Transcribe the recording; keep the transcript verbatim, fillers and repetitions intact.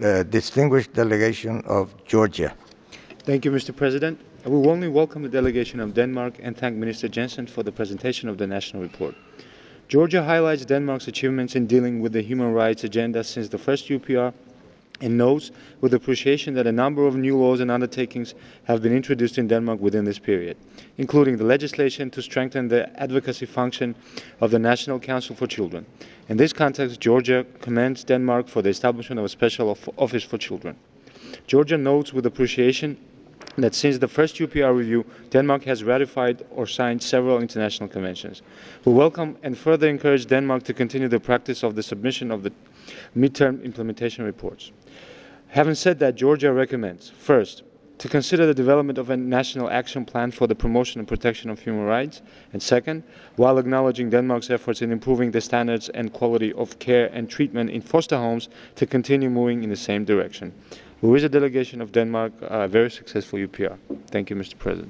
the distinguished delegation of Georgia. Thank you, Mister President. I will warmly welcome the delegation of Denmark and thank Minister Jensen for the presentation of the national report. Georgia highlights Denmark's achievements in dealing with the human rights agenda since the first U P R and notes with appreciation that a number of new laws and undertakings have been introduced in Denmark within this period, including the legislation to strengthen the advocacy function of the National Council for Children. In this context, Georgia commends Denmark for the establishment of a special office for children. Georgia notes with appreciation that since the first U P R review, Denmark has ratified or signed several international conventions. We welcome and further encourage Denmark to continue the practice of the submission of the midterm implementation reports. Having said that, Georgia recommends, first, to consider the development of a national action plan for the promotion and protection of human rights, and second, while acknowledging Denmark's efforts in improving the standards and quality of care and treatment in foster homes, to continue moving in the same direction. We wish the delegation of Denmark a very successful U P R. Thank you, Mister President.